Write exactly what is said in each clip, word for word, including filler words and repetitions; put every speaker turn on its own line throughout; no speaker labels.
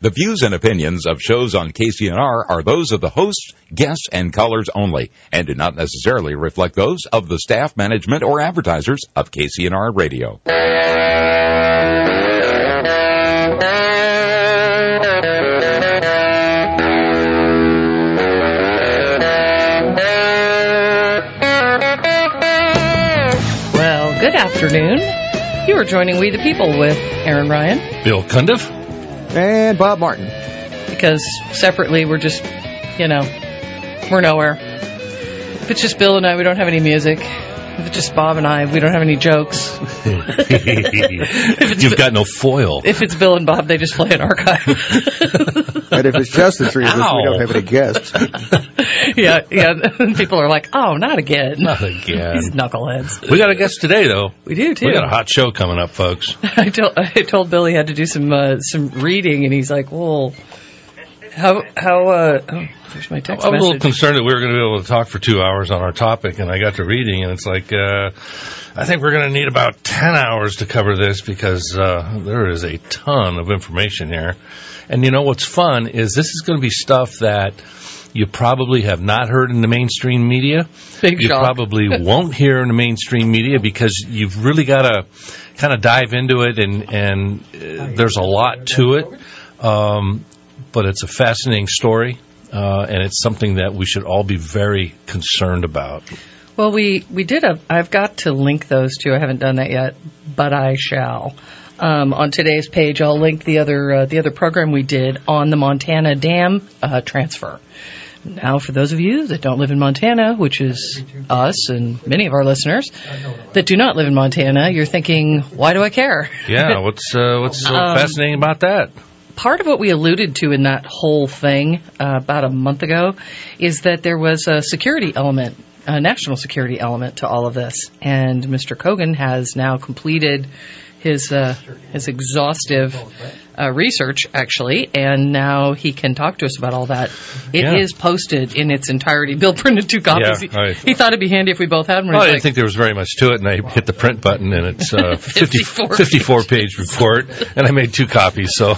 The views and opinions of shows on K C N R are those of the hosts, guests, and callers only, and do not necessarily reflect those of the staff, management, or advertisers of K C N R Radio.
Well, good afternoon. You are joining We the People with Aaron Ryan,
Bill Cundiff,
and Bob Martin.
Because separately we're just, you know, we're nowhere. If it's just Bill and I, we don't have any music. If it's just Bob and I, we don't have any jokes.
You've got no foil.
If it's Bill and Bob, they just play an archive.
And if it's just the three of us, we don't have any guests.
yeah, yeah. People are like, oh, not again.
Not again.
These knuckleheads.
We got a guest today, though.
We do, too.
We got a hot show coming up, folks.
I told I told Bill he had to do some uh, some reading, and he's like, well, how, how, uh, oh, there's my text
I was
message.
a little concerned that we were going to be able to talk for two hours on our topic, and I got to reading, and it's like, uh, I think we're going to need about ten hours to cover this because uh, there is a ton of information here. And you know what's fun is this is going to be stuff that you probably have not heard in the mainstream media.
Big
you
shock.
probably won't hear in the mainstream media because you've really got to kind of dive into it, and, and uh, there's a lot to it. Um, but it's a fascinating story, uh, and it's something that we should all be very concerned about.
Well, we, we did a, I've got to link those two. I haven't done that yet, but I shall. Um, on today's page, I'll link the other, uh, the other program we did on the Montana Dam, uh, transfer. Now, for those of you that don't live in Montana, which is us and many of our listeners that do not live in Montana, you're thinking, why do I care?
Yeah, what's, uh, what's so
Um,
fascinating about that?
Part of what we alluded to in that whole thing uh, about a month ago is that there was a security element, a national security element to all of this. And Mister Kogan has now completed his uh, his exhaustive uh, research, actually, and now he can talk to us about all that. It
Yeah.
is posted in its entirety. Bill printed two copies.
Yeah,
he,
right.
he thought it'd be handy if we both had one.
Well, I
He's
didn't
like,
think there was very much to it, and I hit the print button, and it's a
fifty-four
fifty-four page report, and I made two copies, so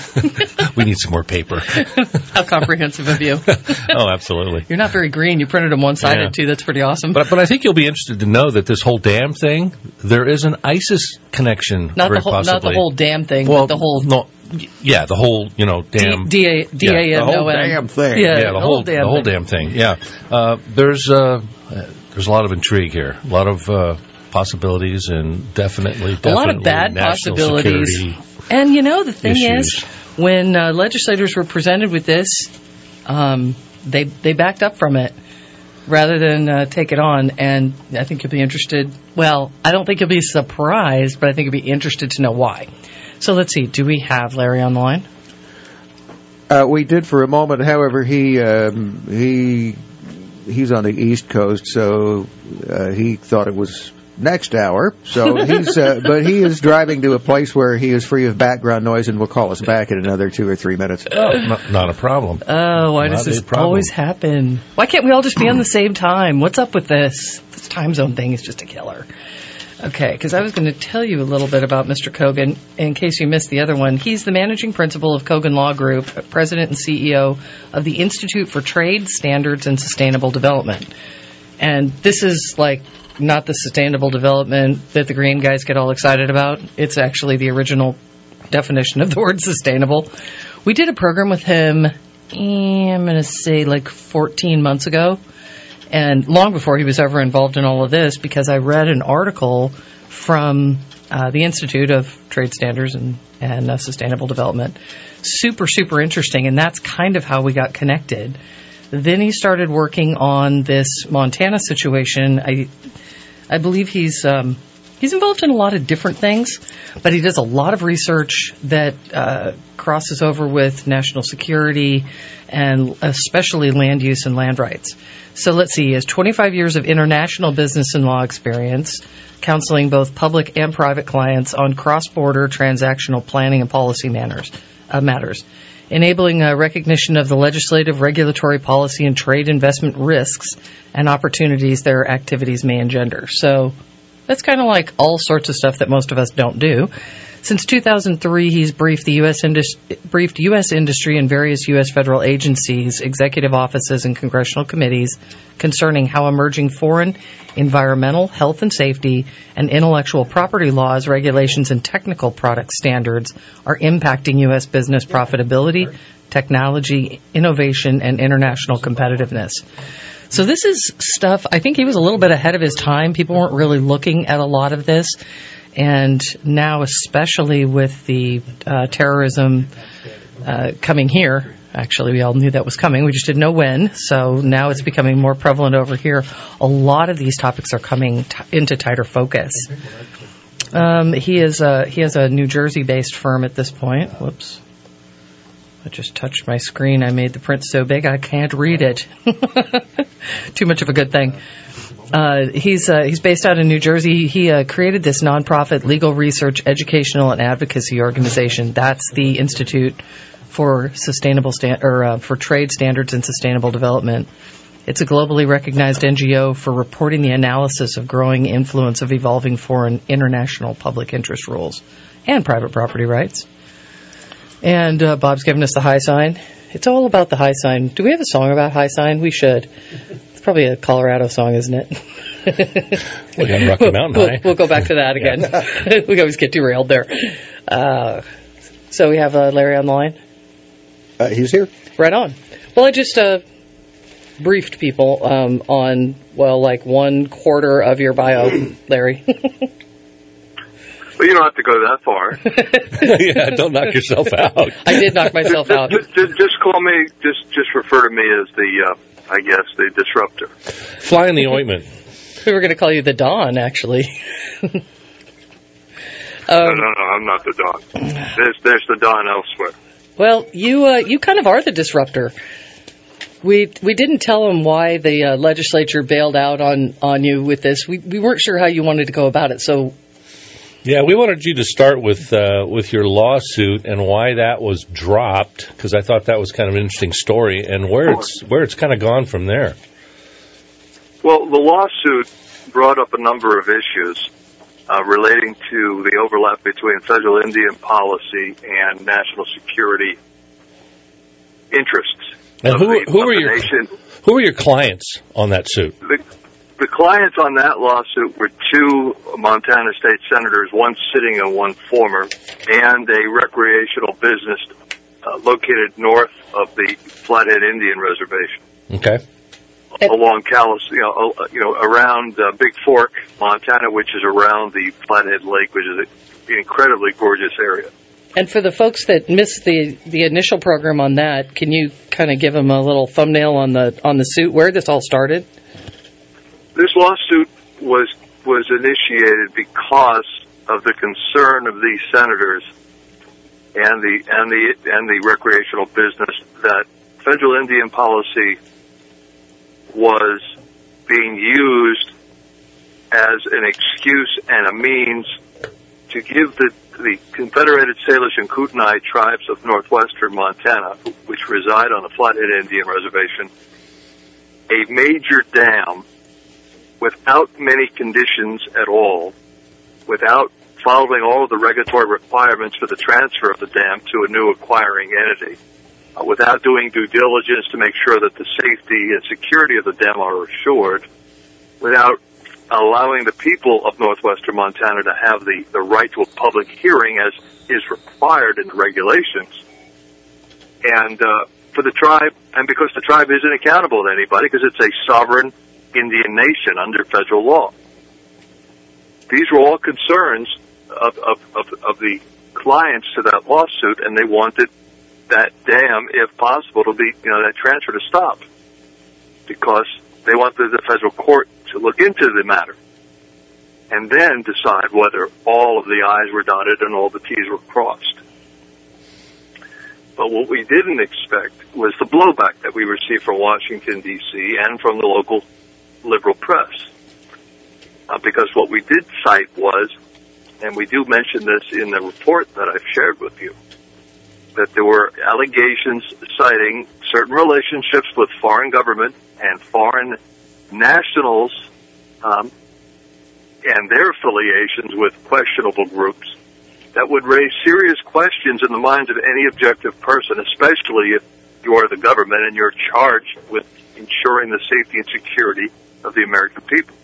we need some more paper.
How comprehensive of you.
Oh, absolutely.
You're not very green. You printed them one-sided,
Yeah.
too. That's pretty awesome.
But but I think you'll be interested to know that this whole dam thing, there is an ISIS connection,
Not
very
the whole,
possibly.
not the whole damn thing,
well,
but the whole
no, yeah, the whole, you know, dam.
D A D A
Yeah,
M
the whole
O N.
damn thing.
Yeah,
yeah, the whole
damn
the whole
thing.
damn thing. Yeah, uh, there's uh, there's a lot of intrigue here, a lot of uh, possibilities, and definitely, definitely
A lot of bad
national
possibilities.
security.
And you know, the thing
issues.
is, when uh, legislators were presented with this, um, they they backed up from it rather than uh, take it on. And I think you'll be interested. Well, I don't think you'll be surprised, but I think you'll be interested to know why. So let's see. Do we have Larry on the line?
Uh, we did for a moment. However, he um, he he's on the East Coast, so uh, he thought it was next hour. So he's uh, but he is driving to a place where he is free of background noise, and will call us back in another two or three minutes.
Oh, not, not a problem.
Oh, why
Not
does
a
this
problem.
always happen? Why can't we all just be on the same time? What's up with this? This time zone thing is just a killer. Okay, because I was going to tell you a little bit about Mister Kogan, in case you missed the other one. He's the managing principal of Kogan Law Group, president and C E O of the Institute for Trade, Standards, and Sustainable Development. And this is like not the sustainable development that the green guys get all excited about. It's actually the original definition of the word sustainable. We did a program with him, eh, I'm going to say like fourteen months ago. And long before he was ever involved in all of this, because I read an article from uh, the Institute of Trade Standards and, and uh, Sustainable Development. Super, super interesting, and that's kind of how we got connected. Then he started working on this Montana situation. I, I believe he's um, he's involved in a lot of different things, but he does a lot of research that uh, crosses over with national security and especially land use and land rights. So let's see, he has twenty-five years of international business and law experience, counseling both public and private clients on cross-border transactional planning and policy matters, uh, matters enabling uh, recognition of the legislative, regulatory, policy, and trade investment risks and opportunities their activities may engender. So that's kind of like all sorts of stuff that most of us don't do. Since two thousand three, he's briefed the U S indus- briefed U S industry and various U S federal agencies, executive offices, and congressional committees concerning how emerging foreign environmental, health and safety, and intellectual property laws, regulations, and technical product standards are impacting U S business profitability, technology, innovation, and international competitiveness. So this is stuff, I think he was a little bit ahead of his time. People weren't really looking at a lot of this. And now, especially with the uh, terrorism uh, coming here, actually, we all knew that was coming. We just didn't know when. So now it's becoming more prevalent over here. A lot of these topics are coming t- into tighter focus. Um, he is a, he has a New Jersey-based firm at this point. Whoops. I just touched my screen. I made the print so big I can't read it. Too much of a good thing. Uh, he's uh, he's based out in New Jersey. He uh, created this nonprofit legal research, educational, and advocacy organization. That's the Institute for Sustainable Sta- or uh, for Trade Standards and Sustainable Development. It's a globally recognized N G O for reporting the analysis of growing influence of evolving foreign international public interest rules and private property rights. And uh, Bob's giving us the high sign. It's all about the high sign. Do we have a song about high sign? We should. It's probably a Colorado song, isn't it?
We got Rocky Mountain
we'll,
High.
We'll go back to that again. We always get derailed there. Uh, so we have uh, Larry on the line?
Uh, he's here.
Right on. Well, I just uh, briefed people um, on, well, like one quarter of your bio, Larry.
Well, you don't have to go that far.
Yeah, don't knock yourself out.
I did knock myself
just,
out.
Just, just, just call me, just just refer to me as the, uh, I guess, the disruptor.
Fly in the ointment.
We were going to call you the Don, actually. um,
no, no, no, I'm not the Don. There's, there's the Don elsewhere.
Well, you uh, you kind of are the disruptor. We we didn't tell him why the uh, legislature bailed out on, on you with this. We we weren't sure how you wanted to go about it, so...
Yeah, we wanted you to start with uh, with your lawsuit and why that was dropped, because I thought that was kind of an interesting story, and where it's where it's kind of gone from there.
Well, the lawsuit brought up a number of issues uh, relating to the overlap between federal Indian policy and national security interests.
And who
the,
who were your
nation.
who were your clients on that suit?
The, The clients on that lawsuit were two Montana state senators, one sitting and one former, and a recreational business uh, located north of the Flathead Indian Reservation.
Okay.
Along Calais, you know, uh, you know, around uh, Big Fork, Montana, which is around the Flathead Lake, which is an incredibly gorgeous area.
And for the folks that missed the, the initial program on that, can you kind of give them a little thumbnail on the on the suit, where this all started?
This lawsuit was was initiated because of the concern of these senators and the and the and the recreational business that federal Indian policy was being used as an excuse and a means to give the the Confederated Salish and Kootenai tribes of northwestern Montana, which reside on the Flathead Indian Reservation, a major dam without many conditions at all, without following all of the regulatory requirements for the transfer of the dam to a new acquiring entity, uh, without doing due diligence to make sure that the safety and security of the dam are assured, without allowing the people of northwestern Montana to have the, the right to a public hearing as is required in the regulations. And uh, for the tribe, and because the tribe isn't accountable to anybody, because it's a sovereign Indian nation under federal law. These were all concerns of, of, of, of the clients to that lawsuit, and they wanted that dam, if possible, to be, you know, that transfer to stop, because they wanted the federal court to look into the matter and then decide whether all of the I's were dotted and all the T's were crossed. But what we didn't expect was the blowback that we received from Washington, D C, and from the local liberal press. Uh, because what we did cite was, and we do mention this in the report that I've shared with you, that there were allegations citing certain relationships with foreign government and foreign nationals um, and their affiliations with questionable groups that would raise serious questions in the minds of any objective person, especially if you are the government and you're charged with ensuring the safety and security of the American people.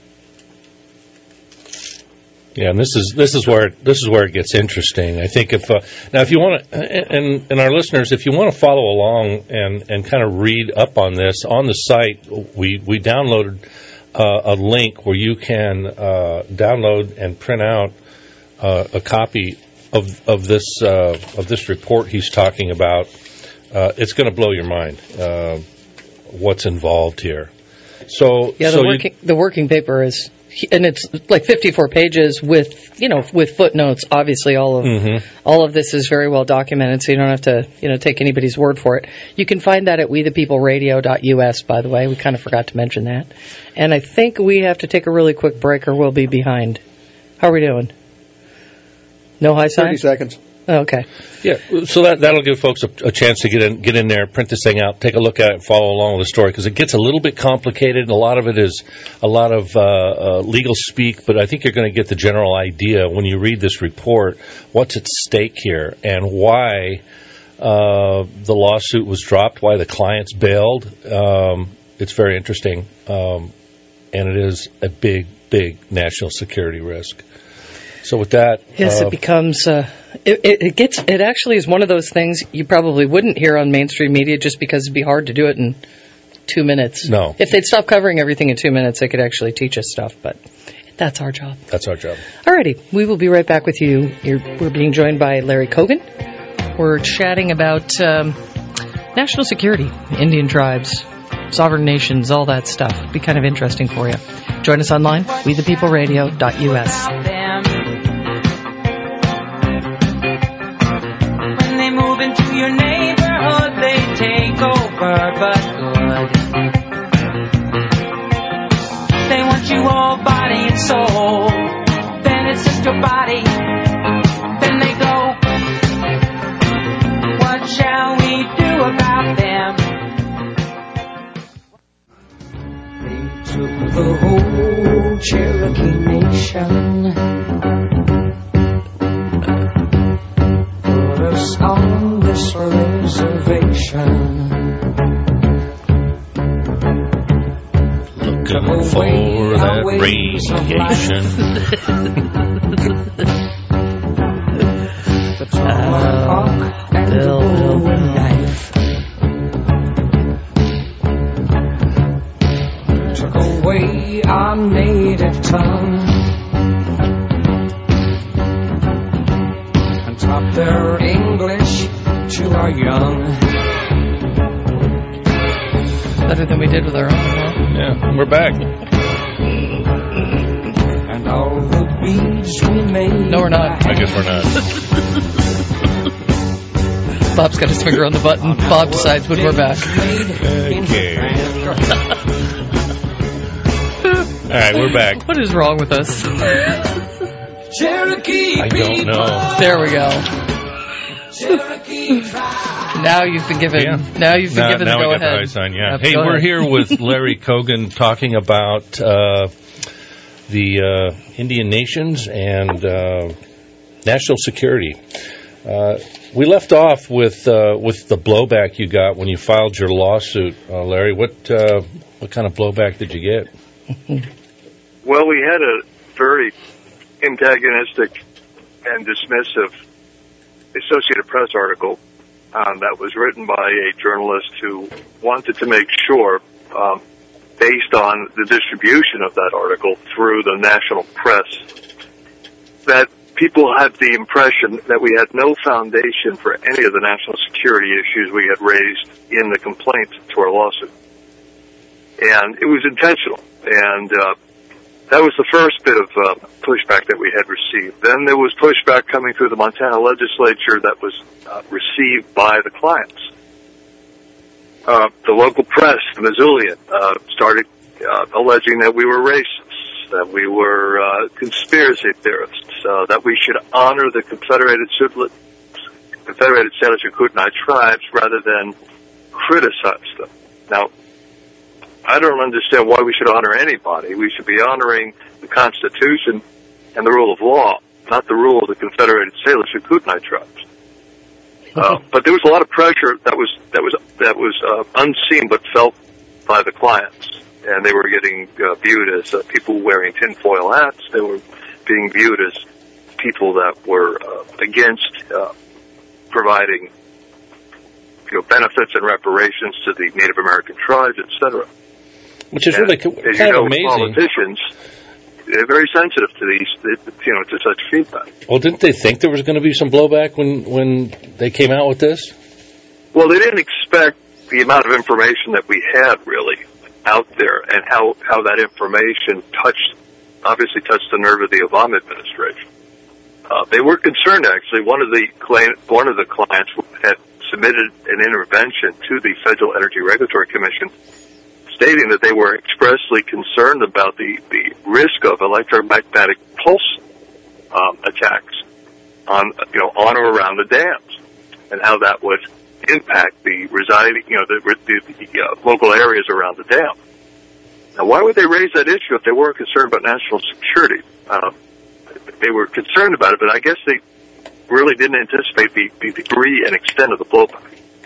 Yeah, and this is this is where this is where it gets interesting. I think if uh, now if you want to, and and our listeners, if you want to follow along and, and kind of read up on this on the site, we we downloaded uh, a link where you can uh, download and print out uh, a copy of of this uh, of this report he's talking about. Uh, it's going to blow your mind uh, what's involved here. So
yeah, the
so
working you, the working paper is. And it's like fifty-four pages with, you know, with footnotes. Obviously, all of mm-hmm. all of this is very well documented, so you don't have to, you know, take anybody's word for it. You can find that at we the people radio dot U S, by the way. We kind of forgot to mention that. And I think we have to take a really quick break or we'll be behind. How are we doing? No high sign?
thirty seconds.
Oh, okay.
Yeah, so that, that'll give folks a, a chance to get in get in there, print this thing out, take a look at it, and follow along with the story, because it gets a little bit complicated, and a lot of it is a lot of uh, uh, legal speak, but I think you're going to get the general idea when you read this report, what's at stake here, and why uh, the lawsuit was dropped, why the clients bailed. Um, it's very interesting, um, and it is a big, big national security risk. So with that,
yes,
uh,
it becomes uh, it, it, it gets it actually is one of those things you probably wouldn't hear on mainstream media just because it'd be hard to do it in two minutes.
No,
if they'd stop covering everything in two minutes, they could actually teach us stuff. But that's our job.
That's our job.
Alrighty, we will be right back with you. You're, we're being joined by Larry Kogan. We're chatting about um, national security, Indian tribes, sovereign nations, all that stuff. It'd be kind of interesting for you. Join us online, we the people radio dot U S.
Move into your neighborhood, they take over, but good. They want you all body and soul. Then it's just your body. Then they go. What shall we do about them? They took the whole Cherokee Nation. On this reservation,
looking for that radiation.
The tomahawk and the bowie knife took away our native tongue. Taught their English to our young.
Better than we did with our own, huh?
Yeah, we're back.
And all the beads we made.
No, we're not.
I guess we're not.
Bob's got his finger on the button. Bob decides when we're back.
Okay. All right, we're back.
What is wrong with us?
Cherokee
I don't know.
There we go. Now you've been given. Yeah. Now you've been
now,
given
now
the go
we
ahead.
Got the high sign, yeah.
Yep,
hey, we're
ahead.
here with Larry Kogan talking about uh, the uh, Indian nations and uh, national security. Uh, we left off with uh, with the blowback you got when you filed your lawsuit, uh, Larry. What uh, what kind of blowback did you get?
Well, we had a very antagonistic and dismissive Associated Press article um, that was written by a journalist who wanted to make sure, um, based on the distribution of that article through the national press, that people had the impression that we had no foundation for any of the national security issues we had raised in the complaint to our lawsuit. And it was intentional. And uh, that was the first bit of uh, pushback that we had received. Then there was pushback coming through the Montana legislature that was uh, received by the clients. Uh, the local press, the Missoulian, uh, started uh, alleging that we were racists, that we were uh, conspiracy theorists, uh, that we should honor the Confederated Sudla- Confederated Salish and Kootenai tribes rather than criticize them. Now, I don't understand why we should honor anybody. We should be honoring the Constitution and the rule of law. not the rule of the Confederated Salish and Kootenai tribes. Uh, but there was a lot of pressure that was that was that was uh, unseen but felt by the clients, and they were getting uh, viewed as uh, people wearing tinfoil hats. They were being viewed as people that were uh, against uh, providing, you know, benefits and reparations to the Native American tribes, et cetera.
Which is
and,
really kind
as you know,
of amazing.
Politicians, they're very sensitive to these, you know, to such feedback.
Well, didn't they think there was going to be some blowback when, when they came out with this?
Well, they didn't expect the amount of information that we had really out there, and how, how that information touched, obviously touched the nerve of the Obama administration. Uh, they were concerned, actually. One of the client, one of the clients had submitted an intervention to the Federal Energy Regulatory Commission, stating that they were expressly concerned about the, the risk of electromagnetic pulse um, attacks on, you know, on or around the dams, and how that would impact the residing, you know, the, the, the uh, local areas around the dam. Now, why would they raise that issue if they weren't concerned about national security? Uh, they were concerned about it, but I guess they really didn't anticipate the, the degree and extent of the blowback.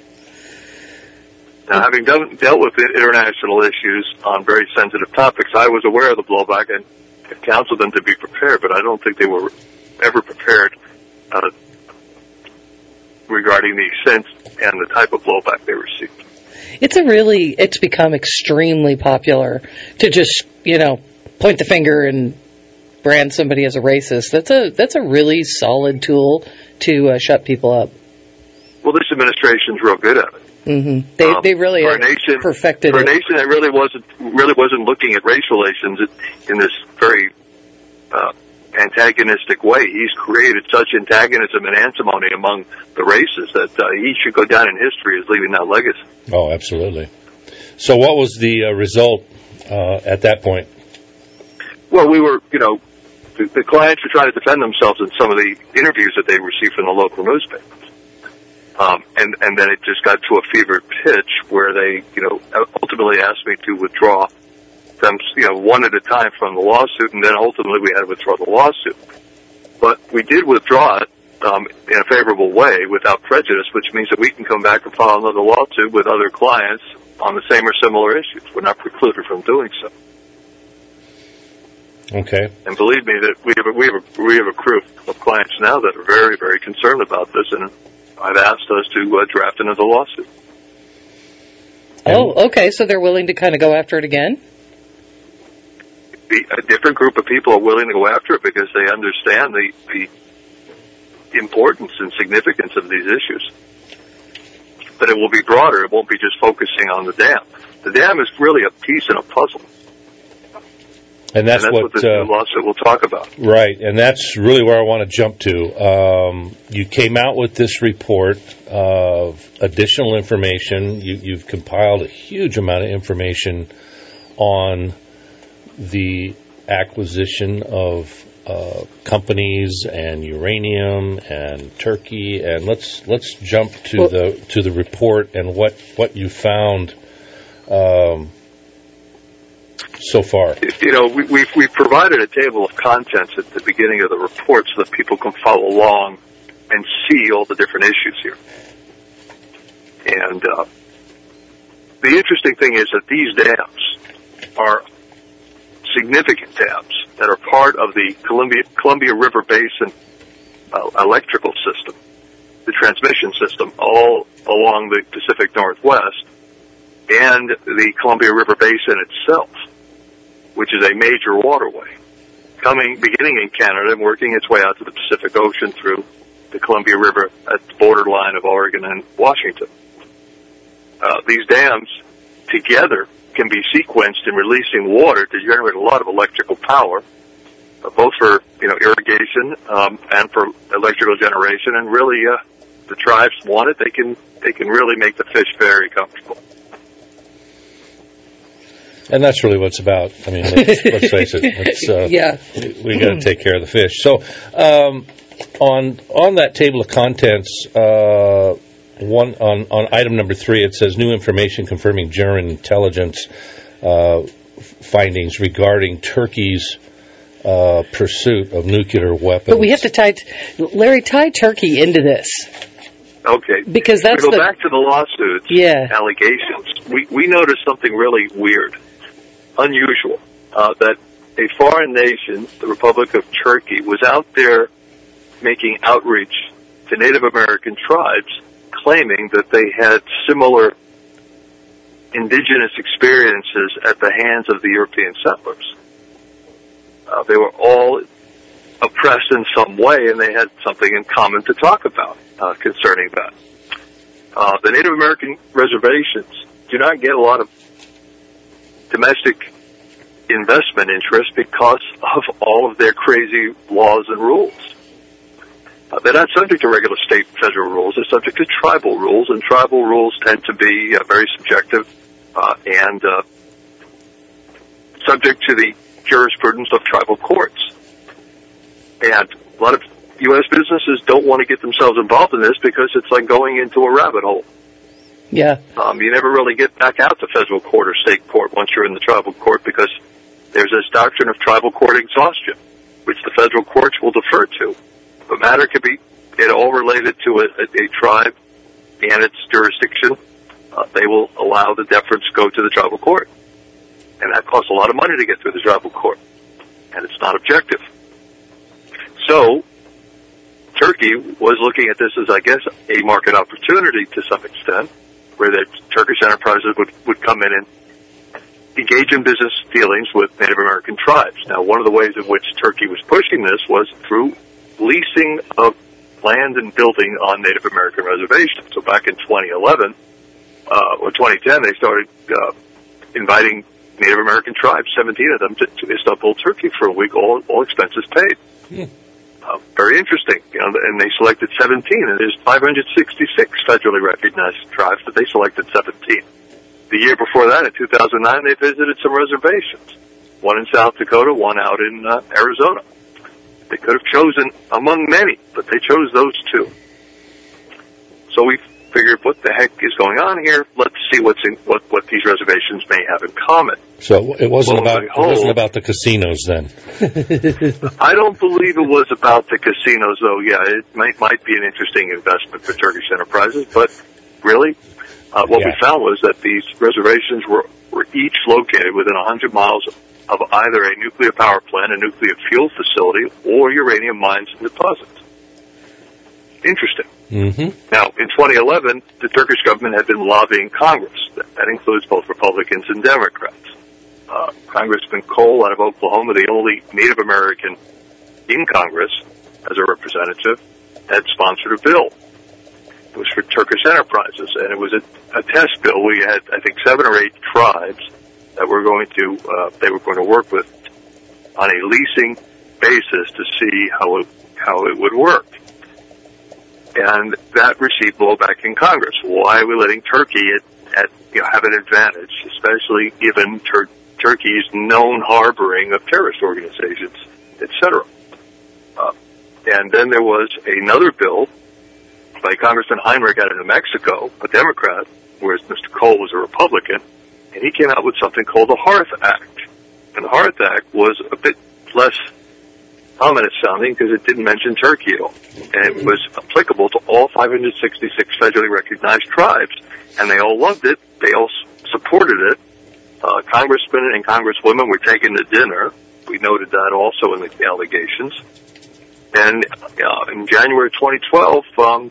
Now, having done, dealt with international issues on very sensitive topics, I was aware of the blowback and counseled them to be prepared, but I don't think they were ever prepared uh, regarding the extent and the type of blowback they received.
It's a really, it's become extremely popular to just, you know, point the finger and brand somebody as a racist. That's a that's a really solid tool to uh, shut people up.
Well, this administration's real good at it.
Mm-hmm. They
um,
they really
have
are
nation,
perfected
for
it.
For a nation that really wasn't really wasn't looking at race relations in this very uh, antagonistic way, he's created such antagonism and antimony among the races that uh, he should go down in history as leaving that legacy.
Oh, absolutely. So, what was the uh, result uh, at that point?
Well, we were, you know, the, the clients were trying to defend themselves in some of the interviews that they received from the local newspapers. Um, and, and then it just got to a fevered pitch where they, you know, ultimately asked me to withdraw them, you know, one at a time from the lawsuit, and then ultimately we had to withdraw the lawsuit. But we did withdraw it um, in a favorable way without prejudice, which means that we can come back and file another lawsuit with other clients on the same or similar issues. We're not precluded from doing so.
Okay.
And believe me, that we have a, we have a, we have a crew of clients now that are very, very concerned about this, and I've asked us to uh, draft another lawsuit.
Oh, okay. So they're willing to kind of go after it again?
The, a different group of people are willing to go after it because they understand the, the importance and significance of these issues. But it will be broader. It won't be just focusing on the dam. The dam is really a piece in a puzzle.
And that's,
and that's
what,
what this
uh,
new lawsuit will talk about.
Right, and that's really where I want to jump to. Um, you came out with this report of additional information. You, you've compiled a huge amount of information on the acquisition of uh, companies and uranium and Turkey. And let's let's jump to well, the to the report and what what you found. Um, So far,
you know, we, we've, we've provided a table of contents at the beginning of the report so that people can follow along and see all the different issues here. And uh, the interesting thing is that these dams are significant dams that are part of the Columbia, Columbia River Basin uh, electrical system, the transmission system, all along the Pacific Northwest, and the Columbia River Basin itself, which is a major waterway, coming, beginning in Canada and working its way out to the Pacific Ocean through the Columbia River at the borderline of Oregon and Washington. Uh, these dams together can be sequenced in releasing water to generate a lot of electrical power, uh, both for, you know, irrigation um, and for electrical generation. And really, uh, the tribes want it. They can they can really make the fish very comfortable.
And that's really what it's about. I mean, let's, let's face it. It's, uh,
yeah.
We, we got to take care of the fish. So, um, on on that table of contents, uh, one on, on item number three, it says new information confirming German intelligence uh, findings regarding Turkey's uh, pursuit of nuclear weapons.
But we have to tie, Larry, tie Turkey into this.
Okay.
Because that's
to go
the,
back to the lawsuits,
yeah.
allegations, we, we noticed something really weird, unusual, uh, that a foreign nation, the Republic of Turkey, was out there making outreach to Native American tribes, claiming that they had similar indigenous experiences at the hands of the European settlers. Uh, they were all oppressed in some way, and they had something in common to talk about uh, concerning that. Uh, the Native American reservations do not get a lot of domestic investment interest because of all of their crazy laws and rules. Uh, they're not subject to regular state and federal rules. They're subject to tribal rules, and tribal rules tend to be uh, very subjective uh, and uh, subject to the jurisprudence of tribal courts. And a lot of U S businesses don't want to get themselves involved in this because it's like going into a rabbit hole.
Yeah.
Um, you never really get back out to federal court or state court once you're in the tribal court because there's this doctrine of tribal court exhaustion, which the federal courts will defer to. The matter could be at all related to a, a, a tribe and its jurisdiction. Uh, they will allow the deference to go to the tribal court. And that costs a lot of money to get through the tribal court. And it's not objective. So, Turkey was looking at this as, I guess, a market opportunity to some extent, where the Turkish enterprises would, would come in and engage in business dealings with Native American tribes. Now, one of the ways in which Turkey was pushing this was through leasing of land and building on Native American reservations. So back in twenty eleven, uh, or twenty ten, they started uh, inviting Native American tribes, seventeen of them, to, to Istanbul, Turkey for a week, all, all expenses paid.
Hmm.
Uh, very interesting, you know, and they selected seventeen, and there's five hundred sixty-six federally recognized tribes, but they selected seventeen. The year before that, in two thousand nine, they visited some reservations, one in South Dakota, one out in uh, Arizona. They could have chosen among many, but they chose those two. So we figured, what the heck is going on here? Let's see what's in, what what these reservations may have in common.
So it wasn't
Well,
about it wasn't about the casinos then.
I don't believe it was about the casinos, though. Yeah, it might might be an interesting investment for Turkish enterprises, but really, uh, what
Yeah.
we found was that these reservations were were each located within one hundred miles of either a nuclear power plant, a nuclear fuel facility, or uranium mines and deposits. Interesting.
Mm-hmm.
Now, in twenty eleven, the Turkish government had been lobbying Congress. That includes both Republicans and Democrats. Uh, Congressman Cole out of Oklahoma, the only Native American in Congress as a representative, had sponsored a bill. It was for Turkish enterprises, and it was a, a test bill. We had, I think, seven or eight tribes that were going to, uh, they were going to work with on a leasing basis to see how it, how it would work. And that received blowback in Congress. Why are we letting Turkey at, at you know, have an advantage, especially given Tur- Turkey's known harboring of terrorist organizations, et cetera? Uh, and then there was another bill by Congressman Heinrich out of New Mexico, a Democrat, whereas Mister Cole was a Republican, and he came out with something called the Hearth Act. And the Hearth Act was a bit less ominous sounding because it didn't mention Turkey at all. And it was applicable to all five hundred sixty-six federally recognized tribes. And they all loved it. They all supported it. Uh, congressmen and congresswomen were taken to dinner. We noted that also in the allegations. And uh, in January twenty twelve, um,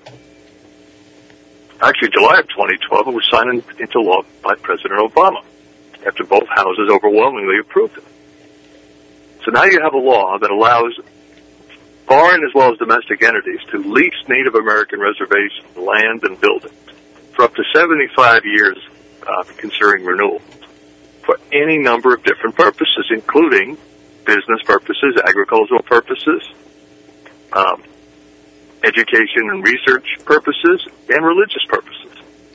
actually July of twenty twelve, it was signed into law by President Obama after both houses overwhelmingly approved it. So now you have a law that allows foreign as well as domestic entities to lease Native American reservation land and buildings for up to seventy-five years, uh, considering renewal, for any number of different purposes, including business purposes, agricultural purposes, um, education and research purposes, and religious purposes.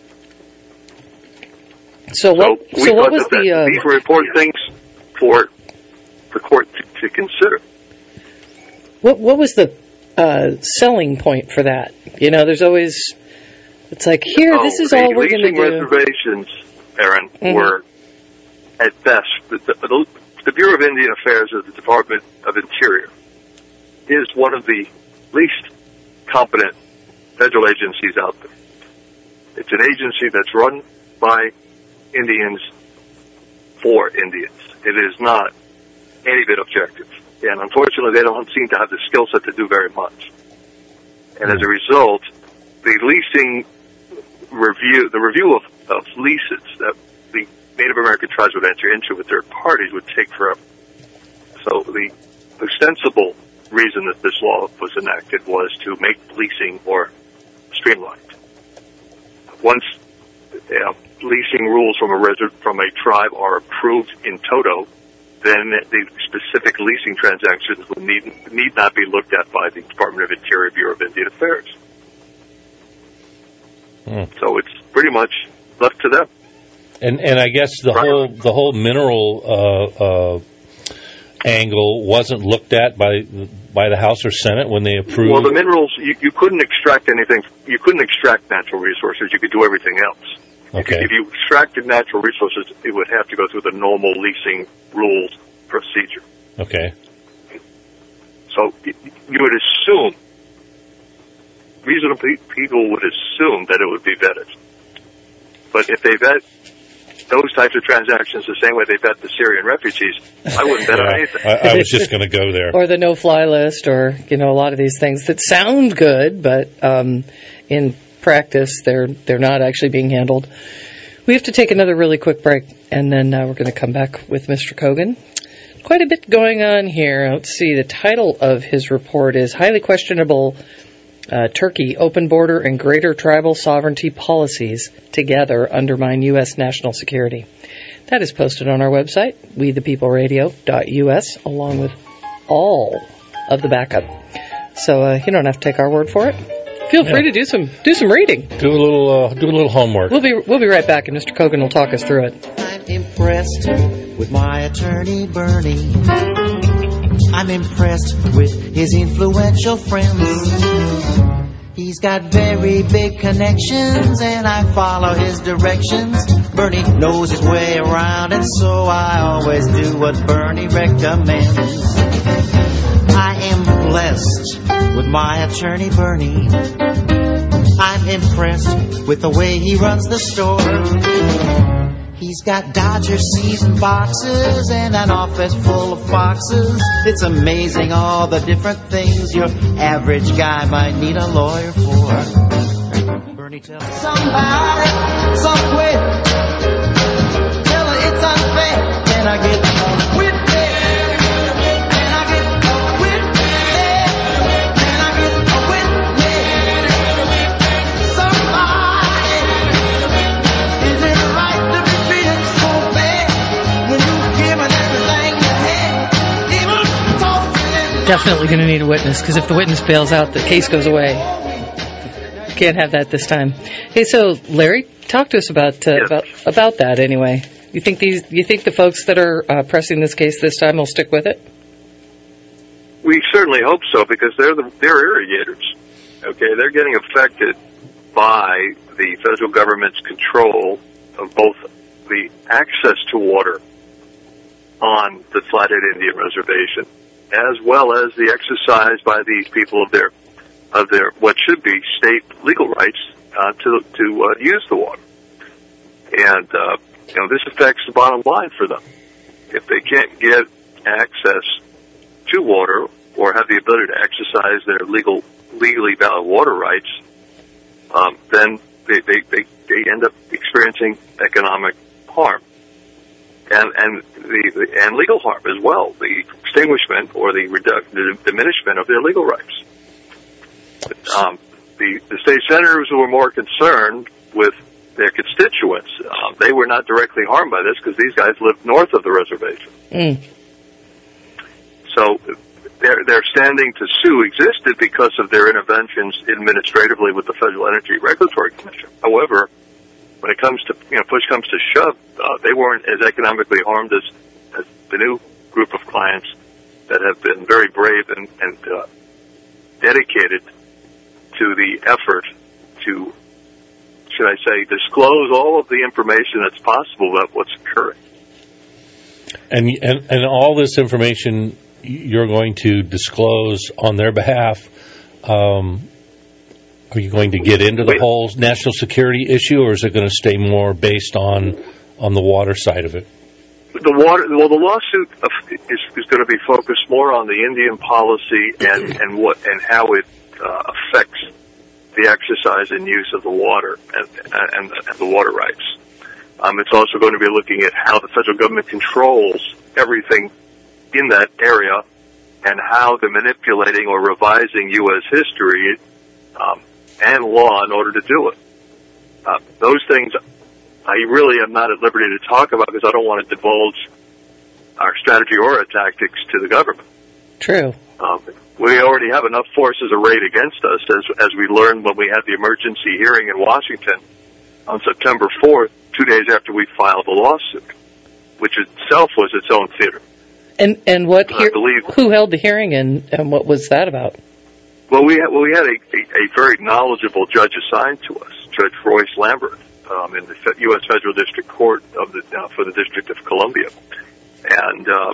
So what?
So, we
So what
thought
was
that
the? Uh,
these were important things for the court to, to consider.
What what was the uh, selling point for that? You know, there's always. It's like here,
oh,
this is
the
all we're going to
leasing
do.
reservations, Aaron,
Mm-hmm.
were at best the, the, the the Bureau of Indian Affairs of the Department of Interior is one of the least competent federal agencies out there. It's an agency that's run by Indians for Indians. It is not any bit objective. And unfortunately, they don't seem to have the skill set to do very much. And as a result, the leasing review, the review of, of leases that the Native American tribes would enter into with third parties would take forever. So the ostensible reason that this law was enacted was to make leasing more streamlined. Once you know, leasing rules from a reser- from a tribe are approved in toto, then the specific leasing transactions will need need not be looked at by the Department of Interior Bureau of Indian Affairs. Hmm. So it's pretty much left to them.
And and I guess the right. whole the whole mineral uh, uh, angle wasn't looked at by by the House or Senate when they approved.
Well, the minerals you, you couldn't extract anything. You couldn't extract natural resources. You could do everything else.
Okay.
If you extracted natural resources, it would have to go through the normal leasing rules procedure.
Okay.
So you would assume, reasonable people would assume that it would be vetted. But if they vet those types of transactions the same way they vet the Syrian refugees, I wouldn't bet
yeah,
on anything.
I, I was just going to go there.
Or the no-fly list, or, you know, a lot of these things that sound good, but um, in practice, they're they're not actually being handled. We have to take another really quick break, and then uh, we're going to come back with Mister Kogan. Quite a bit going on here. Let's see. The title of his report is Highly Questionable uh, Turkey Open Border and Greater Tribal Sovereignty Policies Together Undermine U S National Security. That is posted on our website, we the people radio dot U S, along with all of the backup. So uh, you don't have to take our word for it. Feel free yeah. to do some do some reading.
Do a little uh, do a little homework.
We'll be we'll be right back, and Mister Kogan will talk us through it.
I'm impressed with my attorney Bernie. I'm impressed with his influential friends. He's got very big connections, and I follow his directions. Bernie knows his way around, and so I always do what Bernie recommends. I am blessed with my attorney Bernie. I'm impressed with the way he runs the store. He's got Dodger season boxes and an office full of foxes. It's amazing all the different things your average guy might need a lawyer for. Bernie tells somebody, somewhere, tell her it's unfair, and I get with
Definitely going to need a witness, because if the witness bails out, the case goes away. Can't have that this time. Hey, so Larry, talk to us about uh,
yes.
about about that anyway. You think these? You think the folks that are uh, pressing this case this time will stick with it?
We certainly hope so, because they're the they're irrigators. Okay, they're getting affected by the federal government's control of both the access to water on the Flathead Indian Reservation, as well as the exercise by these people of their of their what should be state legal rights uh, to to uh, use the water. And uh, you know, this affects the bottom line for them. If they can't get access to water or have the ability to exercise their legal legally valid water rights, um, then they, they they they end up experiencing economic harm. And and the and legal harm as well, the extinguishment or the, redu- the diminishment of their legal rights. Um, the the state senators who were more concerned with their constituents, um, they were not directly harmed by this because these guys lived north of the reservation. Mm. So their their standing to sue existed because of their interventions administratively with the Federal Energy Regulatory Commission. However, when it comes to, you know, push comes to shove, uh, they weren't as economically harmed as, as the new group of clients that have been very brave and, and uh, dedicated to the effort to, should I say, disclose all of the information that's possible about what's occurring.
And, and and all this information you're going to disclose on their behalf. Um, are you going to get into the whole national security issue, or is it going to stay more based on on the water side of it?
The water. Well, the lawsuit is, is going to be focused more on the Indian policy and and what and how it uh, affects the exercise and use of the water and and, and the water rights. Um, it's also going to be looking at how the federal government controls everything in that area and how they're manipulating or revising U S history um, and law in order to do it. Uh, those things I really am not at liberty to talk about because I don't want to divulge our strategy or our tactics to the government.
True.
Um, we already have enough forces arrayed against us, as, as we learned when we had the emergency hearing in Washington on September fourth, two days after we filed the lawsuit, which itself was its own theater.
And and what?
I believe,
who held the hearing, and, and what was that about?
Well, we had, well, we had a, a, a very knowledgeable judge assigned to us, Judge Royce Lambert, um, in the U S Federal District Court of the uh, for the District of Columbia, and uh,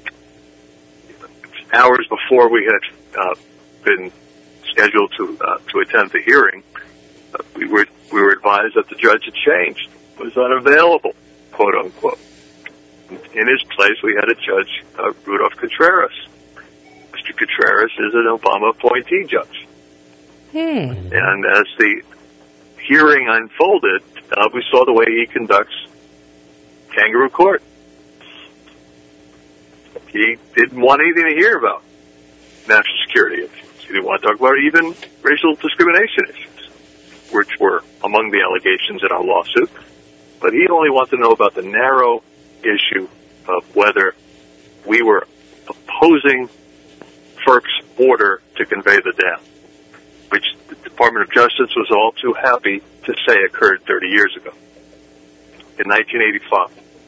hours before we had uh, been scheduled to uh, to attend the hearing, uh, we were we were advised that the judge had changed, was unavailable, quote unquote. In his place, we had a judge, uh, Rudolph Contreras. Mister Contreras is an Obama appointee judge.
Hmm.
And as the hearing unfolded, uh, we saw the way he conducts kangaroo court. He didn't want anything to hear about national security issues. He didn't want to talk about even racial discrimination issues, which were among the allegations in our lawsuit. But he only wanted to know about the narrow issue of whether we were opposing FERC's order to convey the dam, which the Department of Justice was all too happy to say occurred thirty years ago, in nineteen eighty-five.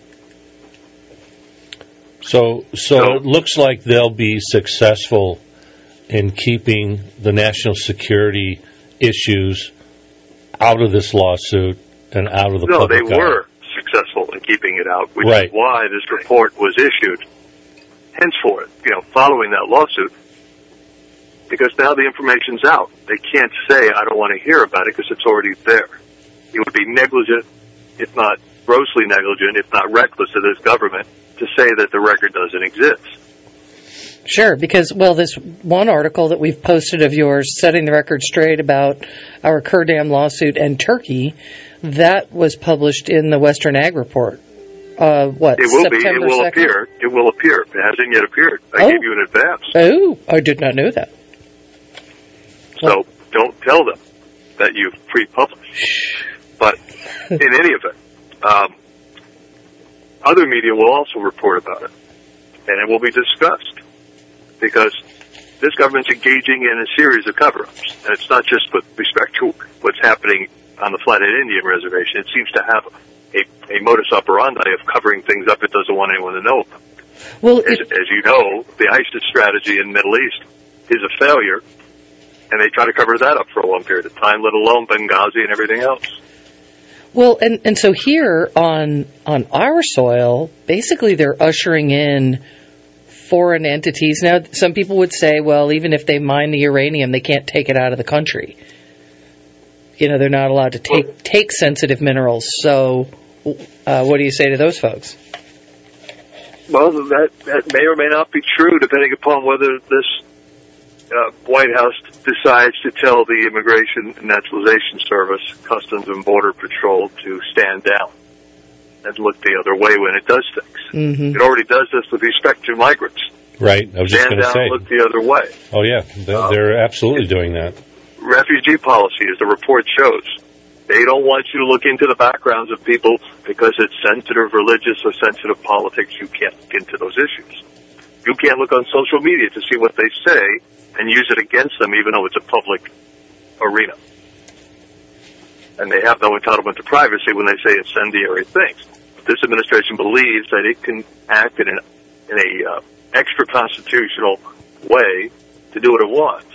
So, so, so it looks like they'll be successful in keeping the national security issues out of this lawsuit and out of the
no,
public eye.
No, they were successful in keeping it out, which
right.
is why this report was issued henceforth, you know, following that lawsuit, because now the information's out. They can't say, I don't want to hear about it, because it's already there. It would be negligent, if not grossly negligent, if not reckless of this government, to say that the record doesn't exist.
Sure, because, well, this one article that we've posted of yours, setting the record straight about our Kerr Dam lawsuit and Turkey, that was published in the Western Ag Report. Uh, what,
It will
September
be. It will
second?
appear. It will appear. It hasn't yet appeared. I
Oh.
gave you in advance.
Oh, I did not know that.
So don't tell them that you've pre-published. But in any event, um, other media will also report about it, and it will be discussed, because this government's engaging in a series of cover-ups, and it's not just with respect to what's happening on the Flathead Indian Reservation. It seems to have a, a modus operandi of covering things up it doesn't want anyone to know about.
Well,
as,
it,
as you know, the ISIS strategy in the Middle East is a failure, and they try to cover that up for a long period of time, let alone Benghazi and everything else.
well, and, and so here on on our soil, basically they're ushering in foreign entities. Now, some people would say, well, even if they mine the uranium, they can't take it out of the country. You know, they're not allowed to take well, take sensitive minerals. So, uh, what do you say to those folks?
Well, that, that may or may not be true, depending upon whether this uh, White House decides to tell the Immigration and Naturalization Service, Customs and Border Patrol to stand down and look the other way when it does things.
Mm-hmm.
It already does this with respect to migrants.
Right, I was just going to say.
Stand down, look the other way.
Oh, yeah, they're, um, they're absolutely doing that.
Refugee policy, as the report shows, they don't want you to look into the backgrounds of people because it's sensitive religious or sensitive politics. You can't look into those issues. You can't look on social media to see what they say and use it against them, even though it's a public arena. And they have no entitlement to privacy when they say incendiary things. But this administration believes that it can act in an in a uh, extra constitutional way to do what it wants.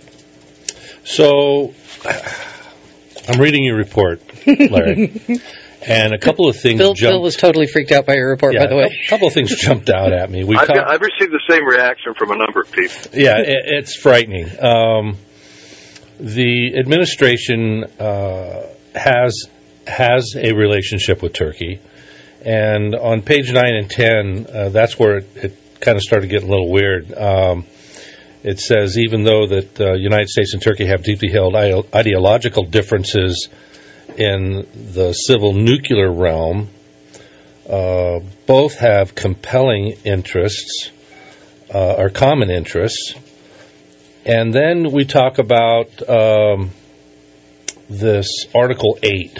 So, I'm reading your report, Larry, And a couple of things
Bill,
jumped.
Bill was totally freaked out by your report,
yeah,
by the way.
A couple of things jumped out at me. We
I've,
talked,
I've received the same reaction from a number of people.
yeah, it, it's frightening. Um, the administration uh, has has a relationship with Turkey, and on page nine and ten, uh, that's where it, it kind of started getting a little weird. Um, it says even though that the uh, United States and Turkey have deeply held ide- ideological differences in the civil nuclear realm, uh, both have compelling interests, uh, or common interests. And then we talk about um, this Article eight,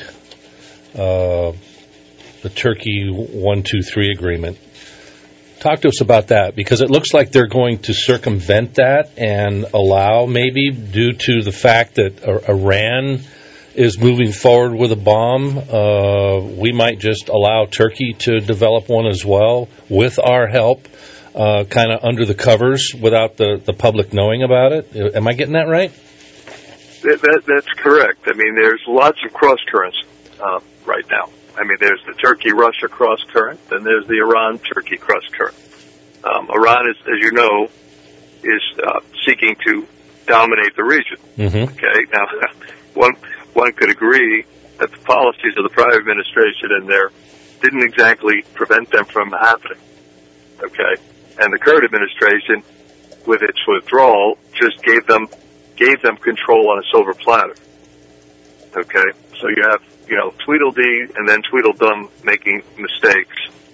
uh, the Turkey one two three agreement. Talk to us about that, because it looks like they're going to circumvent that and allow, maybe due to the fact that Iran is moving forward with a bomb, uh, we might just allow Turkey to develop one as well with our help, uh, kind of under the covers without the, the public knowing about it. Am I getting that right?
That, that, that's correct. I mean, there's lots of cross-currents uh, right now. I mean, there's the Turkey-Russia cross-current, and there's the Iran-Turkey cross-current. Um, Iran, is, as you know, is uh, seeking to dominate the region.
Mm-hmm.
Okay, now, one... One could agree that the policies of the prior administration in there didn't exactly prevent them from happening. Okay, and the current administration, with its withdrawal, just gave them gave them control on a silver platter. Okay, so you have you know Tweedledee and then Tweedledum making mistakes,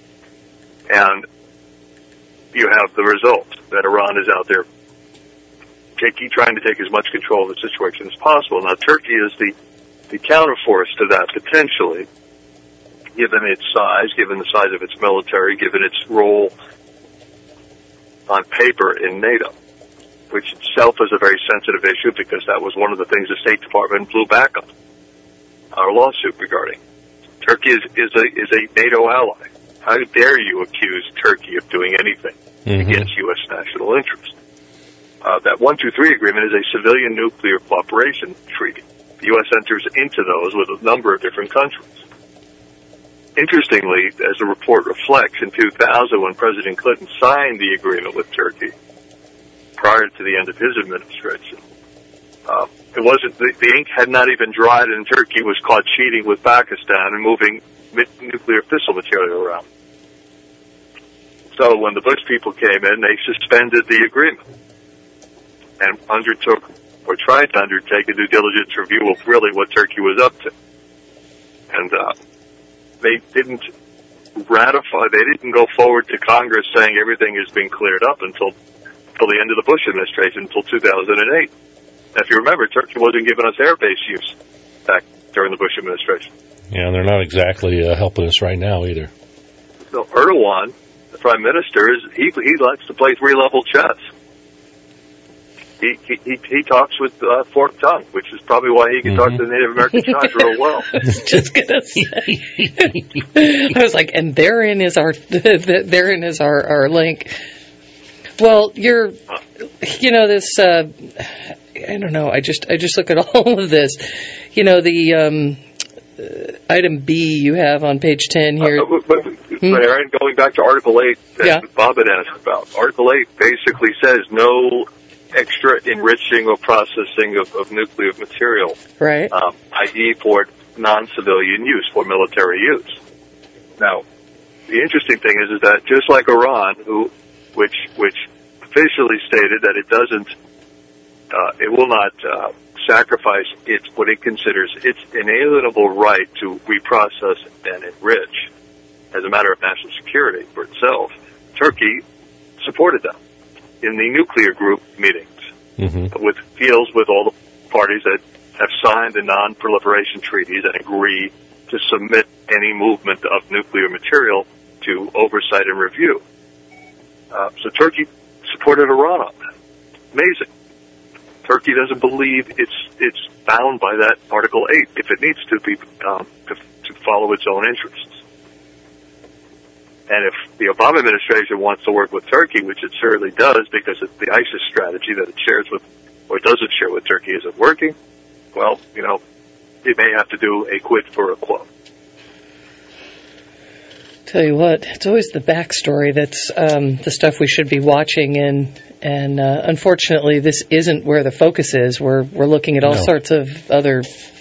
and you have the result that Iran is out there taking, trying to take as much control of the situation as possible. Now, Turkey is the the counterforce to that, potentially, given its size, given the size of its military, given its role on paper in NATO, which itself is a very sensitive issue because that was one of the things the State Department blew back on our lawsuit regarding. Turkey is, is a is a NATO ally. How dare you accuse Turkey of doing anything mm-hmm. against U S national interest? Uh, that one two three agreement is a civilian nuclear cooperation treaty. The U S enters into those with a number of different countries. Interestingly, as the report reflects, in two thousand, when President Clinton signed the agreement with Turkey, prior to the end of his administration, uh, it wasn't the, the ink had not even dried, and Turkey was caught cheating with Pakistan and moving nuclear fissile material around. So when the Bush people came in, they suspended the agreement and undertook or tried to undertake a due diligence review of really what Turkey was up to. And uh, they didn't ratify, they didn't go forward to Congress saying everything has been cleared up until, until the end of the Bush administration, until two thousand eight. Now, if you remember, Turkey wasn't giving us airbase use back during the Bush administration.
Yeah, they're not exactly uh, helping us right now either.
So Erdogan, the prime minister, is he, he likes to play three-level chess. He, he he talks with uh, forked tongue, which is probably why he can mm-hmm. talk to the Native American tribes real well.
Just gonna say, I was like, and therein is our therein is our, our link. Well, you're, you know, this. Uh, I don't know. I just I just look at all of this. You know, the um, uh, item B you have on page ten here.
Uh, but, but, hmm? but Aaron, going back to Article eight that
yeah.
Bob had asked about, Article eight basically says no extra enriching or processing of, of nuclear material,
right?
Um, that is for non-civilian use, for military use. Now, the interesting thing is, is that just like Iran, who, which, which officially stated that it doesn't, uh, it will not uh, sacrifice its what it considers its inalienable right to reprocess and enrich as a matter of national security for itself. Turkey supported that in the nuclear group meetings, mm-hmm. with deals with all the parties that have signed the non-proliferation treaties and agree to submit any movement of nuclear material to oversight and review. Uh, so Turkey supported Iran on that. Amazing. Turkey doesn't believe it's it's bound by that Article eight if it needs to be um, to, to follow its own interests. And if the Obama administration wants to work with Turkey, which it certainly does because it's the ISIS strategy that it shares with, or doesn't share with Turkey isn't working, well, you know, it may have to do a quid for a quo.
Tell you what, it's always the backstory that's um, the stuff we should be watching, and and uh, unfortunately, this isn't where the focus is. We're we're looking at all
No.
sorts of other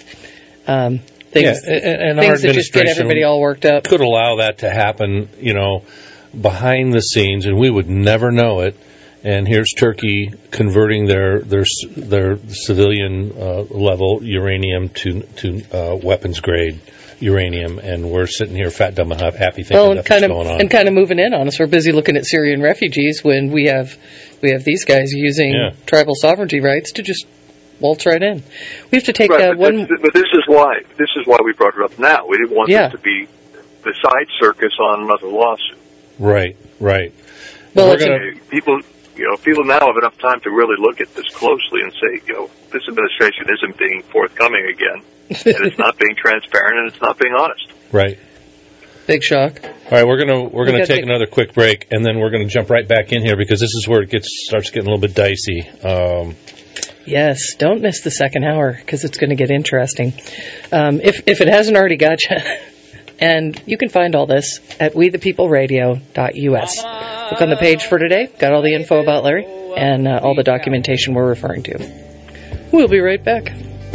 um, things,
Yeah, and, and
things
our
that just get everybody all worked up.
Could allow that to happen, you know, behind the scenes, and we would never know it. And here's Turkey converting their their their civilian uh, level uranium to to uh, weapons grade uranium, and we're sitting here fat, dumb, and happy thinking
Well, and
that's
kind
what's
of
going on.
and kind of moving in on us. We're busy looking at Syrian refugees when we have we have these guys using
Yeah.
tribal sovereignty rights to just waltz right in. We have to take
Right,
uh,
but,
one.
this, but this is why this is why we brought it up now. We didn't want
Yeah.
this to be the side circus on another lawsuit.
Right, right.
Well,
We're
it's a-
gonna,
Okay, People, you know, people now have enough time to really look at this closely and say, you know, this administration isn't being forthcoming again, and it's not being transparent, and it's not being honest.
right.
Big shock.
All right, we're gonna we're
We
gonna
gotta
take
take-
another quick break, and then we're gonna jump right back in here because this is where it gets starts getting a little bit dicey. Um,
Yes, don't miss the second hour because it's going to get interesting. Um, if if it hasn't already got you, and you can find all this at we the people radio dot U S. Look on the page for today. Got all the info about Larry and uh, all the documentation we're referring to. We'll be right back.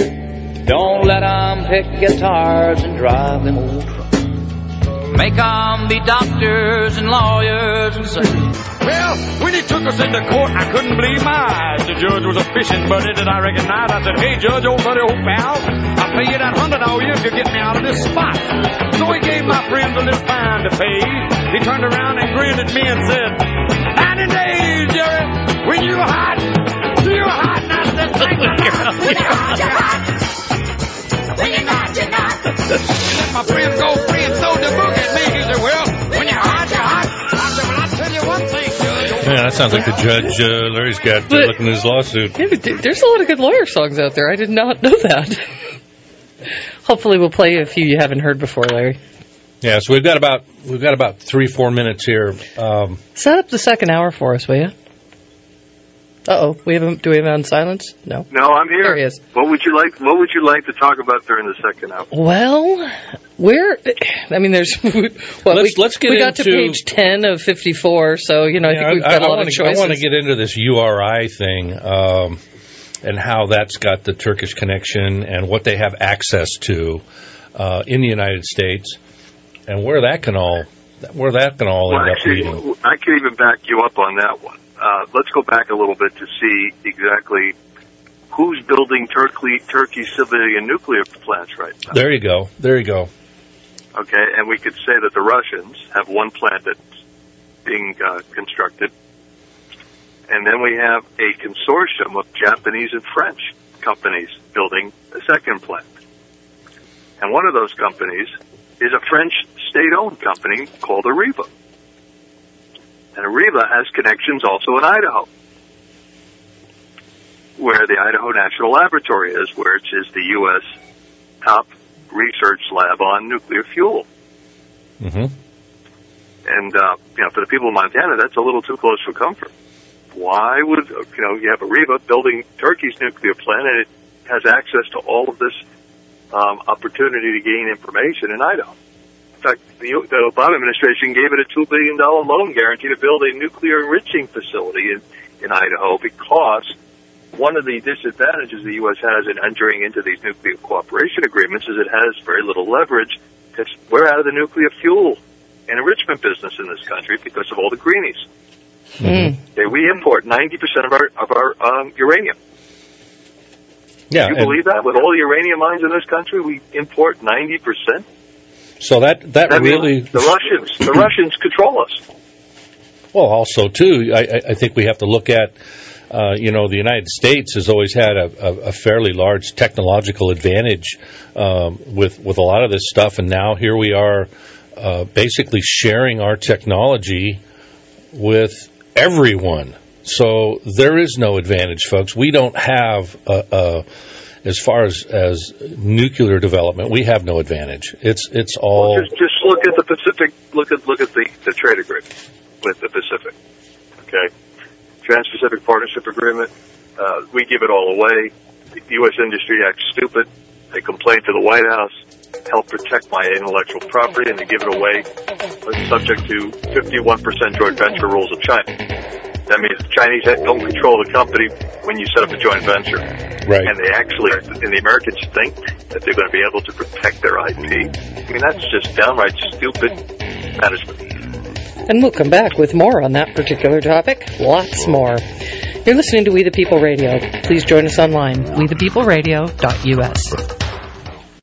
Don't let 'em pick guitars and drive them old trucks. Make 'em be doctors and lawyers and say,
Well, when he took us into court, I couldn't believe my eyes. The judge was a fishing buddy that I recognized. I said, hey, Judge, old buddy, old pal, I'll pay you that hundred all you to get me out of this spot. So he gave my friends a little fine to pay. He turned around and grinned at me and said, ninety days, Jerry, when you hot, you hot. And I said, thank you. When you hot, you hot. When you're not, you're not. Let my friend go free and throw the book at me. He said, well, when you're hot, you're hot. I said, well, I'll tell you one thing, Judge.
yeah, that sounds like the judge uh, Larry's got uh,
But-
looking at his lawsuit.
Yeah, but there's a lot of good lawyer songs out there. I did not know that. Hopefully, we'll play a few you haven't heard before, Larry.
Yeah, so we've got about we've got about three four minutes here. Um,
Set up the second hour for us, will you? Uh oh, we have him. Do we have him on silence? No.
No, I'm here.
There he is.
What would you like? What would you like to talk about during the second hour?
Well, where? I mean, there's. Well,
Let's-
we,
let's get
we got to
into-
page ten of fifty-four, so you know I
yeah,
think we've got
I,
a lot
wanna,
of choices.
I want to get into this U R I thing um, and how that's got the Turkish connection and what they have access to uh, in the United States, and where that can all where that can all
Well,
end up
actually,
leading.
I can even back you up on that one. Uh, let's go back a little bit to see exactly who's building Turkey, Turkey civilian nuclear plants right now.
There you go. There you go.
Okay, and we could say that the Russians have one plant that's being uh, constructed, and then we have a consortium of Japanese and French companies building a second plant. And one of those companies is a French state-owned company called Areva. And Areva has connections also in Idaho, where the Idaho National Laboratory is, which is the U S top research lab on nuclear fuel.
Mm-hmm.
And, uh, you know, for the people of Montana, that's a little too close for comfort. Why would, you know, you have Areva building Turkey's nuclear plant, and it has access to all of this um, opportunity to gain information in Idaho. In fact, the, the Obama administration gave it a two billion dollars loan guarantee to build a nuclear enriching facility in, in Idaho because one of the disadvantages the U S has in entering into these nuclear cooperation agreements is it has very little leverage because we're out of the nuclear fuel and enrichment business in this country because of all the greenies.
Mm.
Okay, we import ninety percent of our of our um, uranium.
Yeah.
Do you
and
believe that? With all the uranium mines in this country, we import ninety percent?
so that that
That
really
means the Russians, the Russians control us.
well also too. I, I- I think we have to look at. Uh, you know, the United States has always had a, a, a fairly large technological advantage um, with with a lot of this stuff, and now here we are, uh, basically sharing our technology with everyone. So there is no advantage, folks. We don't have a, a as far as as nuclear development, we have no advantage. It's it's all
Just, just look at the Pacific. Look at look at the, the trade agreement with the Pacific. Okay, Trans-Pacific Partnership Agreement. Uh, we give it all away. The U S industry acts stupid. They complain to the White House. help protect my intellectual property and to give it away subject to fifty-one percent joint venture rules of China. That means the Chinese don't control the company when you set up a joint venture.
Right.
And they actually, and the Americans think that they're going to be able to protect their I P. I mean, that's just downright stupid management.
And we'll come back with more on that particular topic. Lots more. You're listening to We the People Radio. Please join us online, we the people radio dot U S.